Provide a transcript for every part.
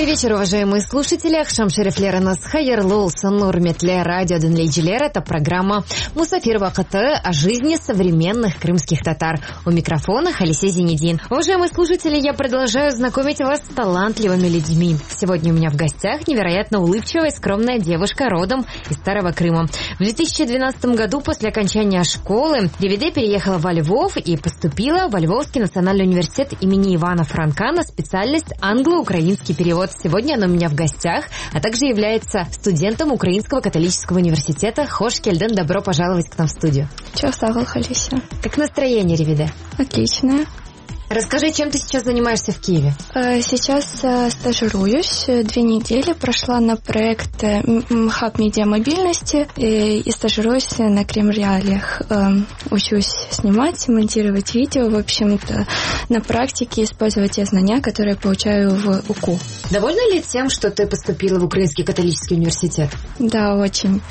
Добрый вечер, уважаемые слушатели. Ахшам Шерифлеринас Хайерлул Санур Метле Радио Денлейджилер. Это программа Мусафир Вакыты о жизни современных крымских татар. У микрофона Халисе Зенедин. Уважаемые слушатели, я продолжаю знакомить вас с талантливыми людьми. Сегодня у меня в гостях невероятно улыбчивая и скромная девушка родом из Старого Крыма. В 2012 году после окончания школы Ревиде переехала во Львов и поступила во Львовский национальный университет имени Ивана Франка на специальность англо-украинский перевод. Сегодня она у меня в гостях, а также является студентом Украинского католического университета. Хош Кельден, добро пожаловать к нам в студию. Чего стало, Халися? Как настроение, Ревиде? Отлично. Расскажи, чем ты сейчас занимаешься в Киеве? Сейчас стажируюсь. 2 недели прошла на проект «Хаб медиамобильности» и стажируюсь на Крим-реалиях. Учусь снимать, монтировать видео, в общем-то, на практике использовать те знания, которые получаю в УКУ. Довольна ли тем, что ты поступила в Украинский католический университет? Да, очень.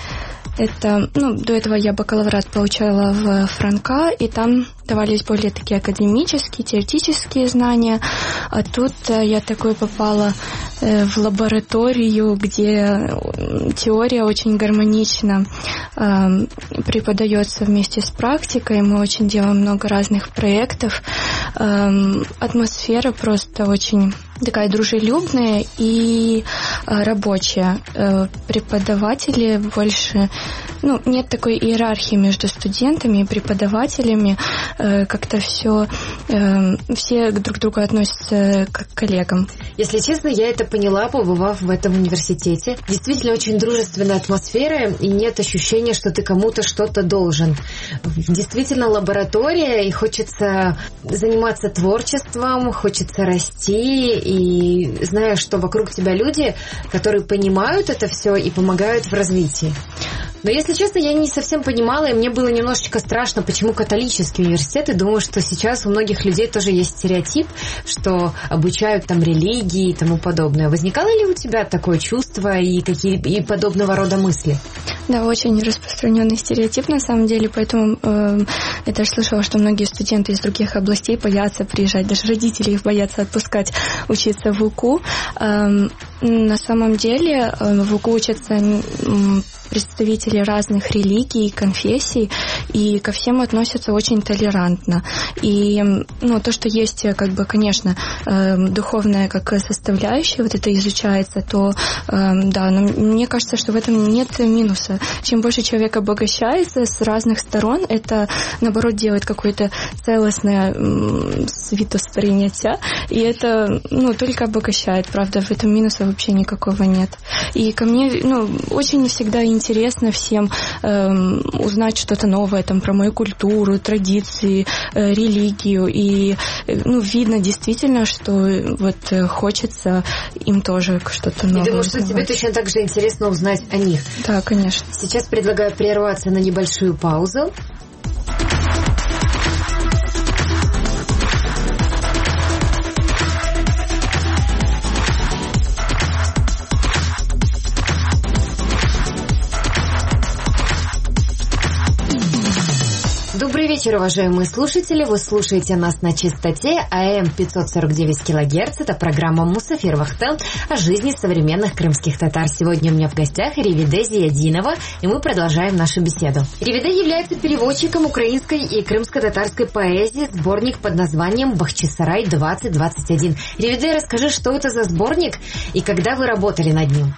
До этого я бакалавриат получала в Франка, и там давались более такие академические, теоретические знания. А тут я такой попала в лабораторию, где теория очень гармонично преподается вместе с практикой. Мы очень делаем много разных проектов. Атмосфера просто очень такая дружелюбная и рабочая. Преподаватели больше... нет такой иерархии между студентами и преподавателями. Как-то все друг к другу относятся как к коллегам. Если честно, я это поняла, побывав в этом университете. Действительно очень дружественная атмосфера, и нет ощущения, что ты кому-то что-то должен. Действительно лаборатория, и хочется заниматься творчеством, хочется расти, и зная, что вокруг тебя люди, которые понимают это все и помогают в развитии. Но, если честно, я не совсем понимала, и мне было немножечко страшно, почему католический университет, и думаю, что сейчас у многих людей тоже есть стереотип, что обучают там религии и тому подобное. Возникало ли у тебя такое чувство и подобного рода мысли? Да, очень распространенный стереотип на самом деле, поэтому я даже слышала, что многие студенты из других областей боятся приезжать, даже родители их боятся отпускать учиться в УКУ. На самом деле в УКУ учатся представители разных религий и конфессий, и ко всем относятся очень толерантно. И то, что есть, конечно, духовная как составляющая, вот это изучается, то да, но мне кажется, что в этом нет минуса. Чем больше человек обогащается с разных сторон, это, наоборот, делает какое-то целостное світосприйняття, и это, только обогащает, правда, в этом минуса вообще никакого нет. И ко мне, очень всегда интересно всем узнать что-то новое там про мою культуру, традиции, религию. И видно действительно, что хочется им тоже что-то новое. И думаю, что тебе точно так же интересно узнать о них. Да, конечно. Сейчас предлагаю прерваться на небольшую паузу. Добрый вечер, уважаемые слушатели. Вы слушаете нас на частоте АМ 549 кГц. Это программа «Мусафир Вахты» о жизни современных крымских татар. Сегодня у меня в гостях Ревиде Зиядинова, и мы продолжаем нашу беседу. Ревиде является переводчиком украинской и крымско-татарской поэзии. Сборник под названием «Бахчисарай-2021». Ревиде, расскажи, что это за сборник и когда вы работали над ним?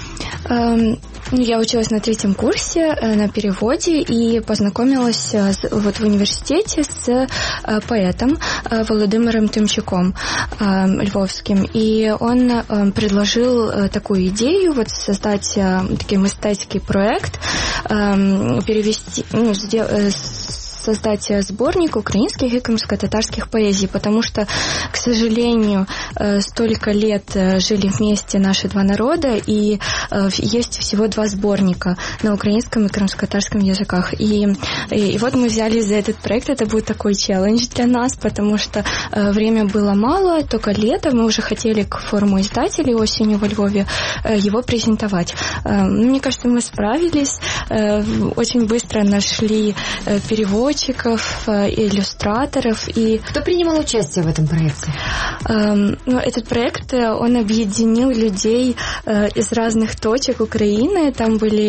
Я училась на 3-м курсе на переводе и познакомилась в университете с поэтом Володимиром Тимчуком львовским. И он предложил такую идею создать такой эстетский проект, перевести, создать сборник украинских и крымско-татарских поэзий, потому что, к сожалению, столько лет жили вместе наши два народа, и есть всего 2 сборника на украинском и крымско-татарском языках. И вот мы взяли за этот проект, это будет такой челлендж для нас, потому что время было мало, только лето, мы уже хотели к форуму издателей осенью во Львове его презентовать. Мне кажется, мы справились, очень быстро нашли переводчика, переводчиков, иллюстраторов. И кто принимал участие в этом проекте? Этот проект, он объединил людей из разных точек Украины. Там были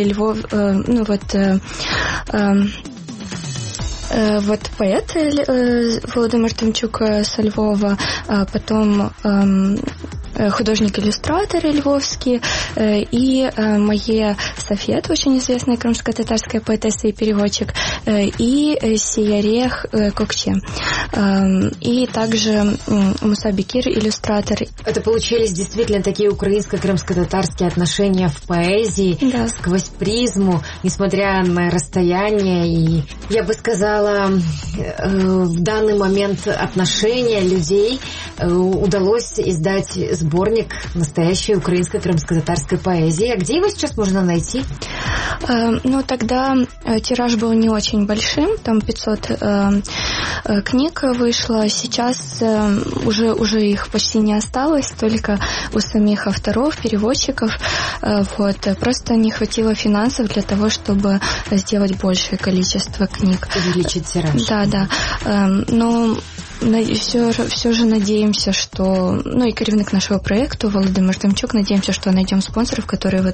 поэт Володимир Тимчук со Львова, потом художник-иллюстратор львовский, и Майя Софет, очень известная крымско-татарская поэтесса и переводчик, и Сиярех Кокче, и также Муса Бекир, иллюстратор. Это получились действительно такие украинско-крымско-татарские отношения в поэзии, да, сквозь призму, несмотря на расстояние, и, я бы сказала, в данный момент отношения людей удалось издать сборник настоящей украинско-крымско-татарской поэзии. А где его сейчас можно найти? Тогда тираж был не очень большим, там 500 книг вышло. Сейчас уже их почти не осталось, только у самих авторов, переводчиков. Просто не хватило финансов для того, чтобы сделать большее количество книг. Увеличить тираж. Да. Но все же надеемся, что... и керівник нашего проекта Володимир Тимчук, надеемся, что найдем спонсоров, которые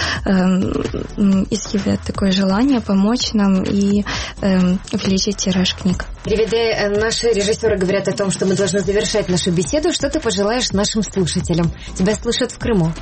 изъявят такое желание помочь нам и увеличить тираж книг. Ревиде, наши режиссеры говорят о том, что мы должны завершать нашу беседу. Что ты пожелаешь нашим слушателям? Тебя слышат в Крыму.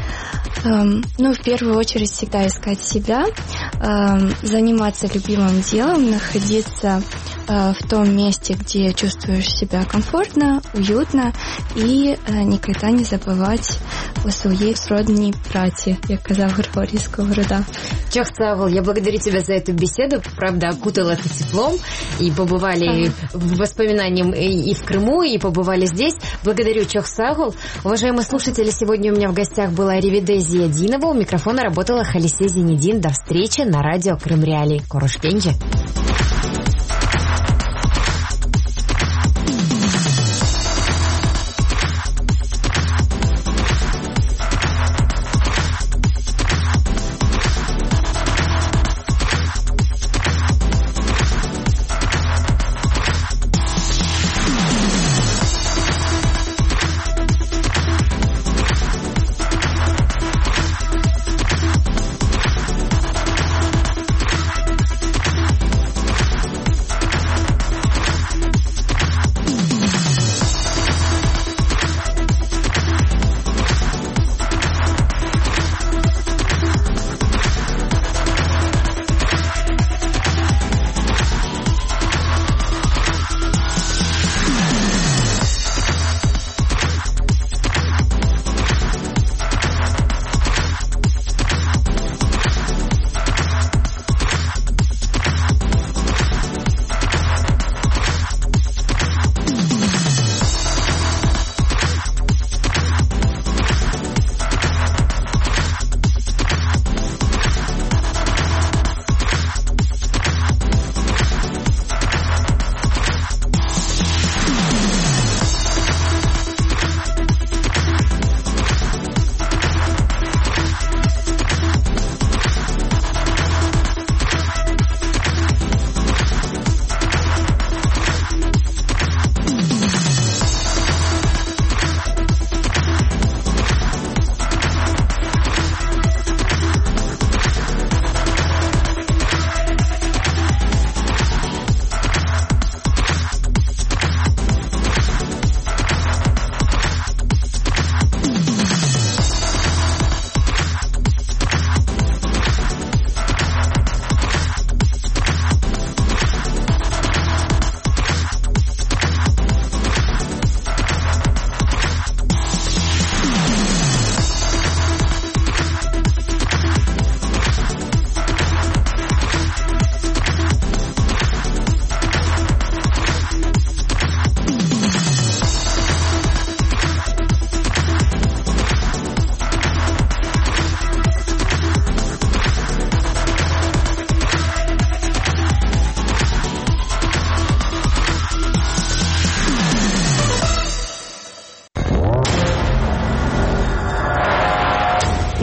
В первую очередь всегда искать себя, заниматься любимым делом, находиться в том месте, где чувствуешь себя комфортно, уютно, и никогда не забывать о своей сродній праці, як казав Григорій Сковорода. Чохсавол, я благодарю тебя за эту беседу. Правда, окутала это теплом, и побывали воспоминанием и в Крыму, и побывали здесь. Благодарю, Чохсавол. Уважаемые слушатели, сегодня у меня в гостях была Ревиде Зиядинова. У микрофона работала Халисе Зинедин. До встречи на радио Крым Реалии. Корушпенджи.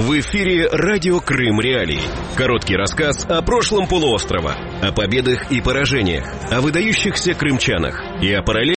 В эфире «Радио Крым Реалии». Короткий рассказ о прошлом полуострова, о победах и поражениях, о выдающихся крымчанах и о параллельных